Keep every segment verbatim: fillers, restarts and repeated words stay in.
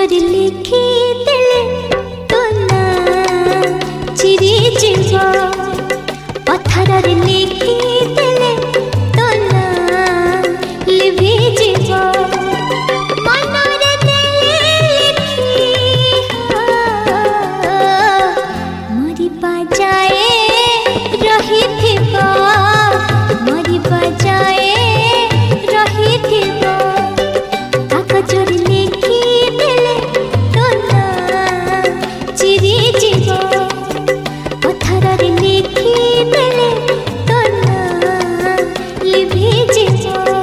कागजरे लिखी देले तो ना चिरी जीव पत्थर लिखी देले तो ना लिभि जीव मनरे देले लिखी मरी बाजाए रही थिबा मरी बाजाए रही थिबा कागजरे लिखी देले तो ना चिरी जीव पत्थर लिखी देले तो ना लिभि जीव।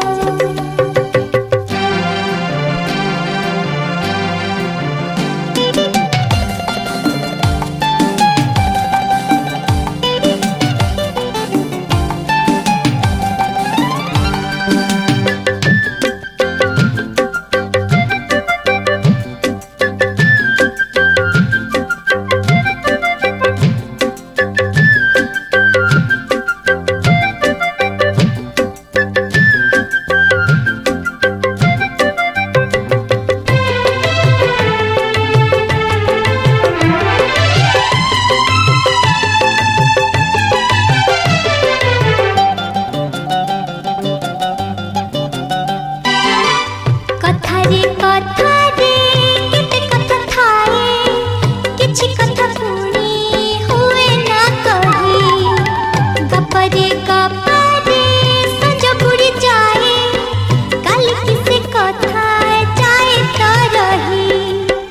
कथारे कथारे केते कथा थाए किछि कथा पुणी हुए ना कही गपरे गपरे संज बुड़ी जाए कल किसे कथा जाए तो रही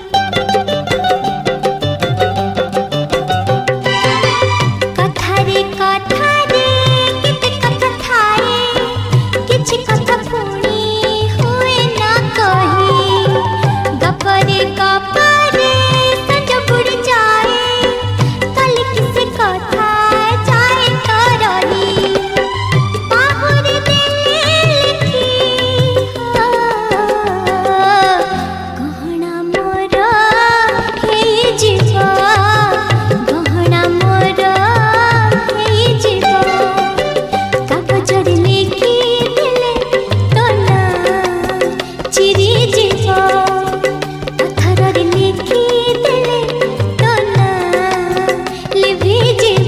कथारे कथारे केते कथा थाए किछि कथा पुणी गपरे गपरे संज बुड़ी जाए कल किसे कथा जाए तो रही बाहुरी देले लिखी गहना मोर हेई जीव गहना मोर हेई जीव कागजरे लिखी देले तो ना चिरी जीव लिखी देले तो ना लिभि जीव।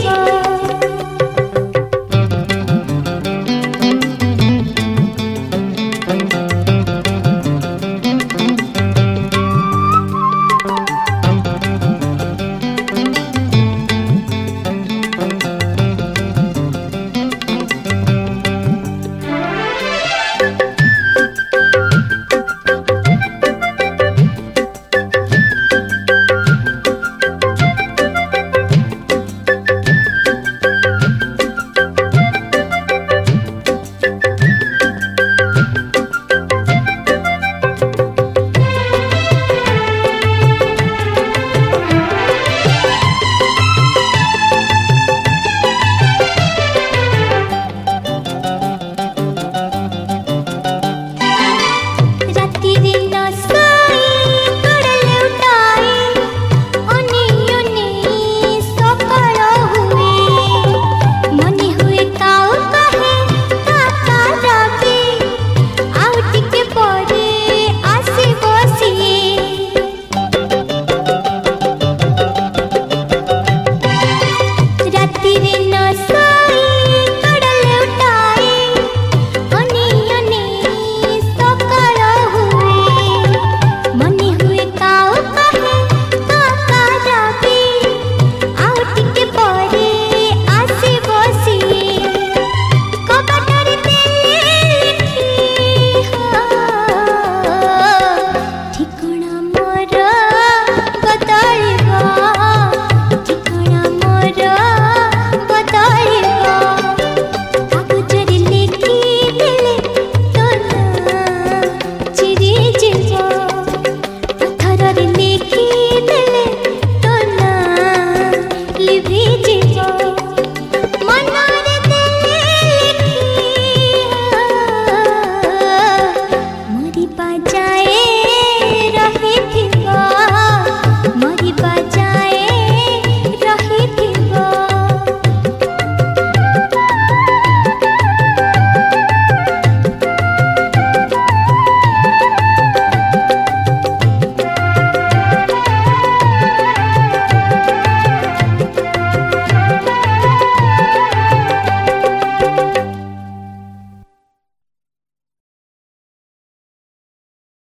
जाए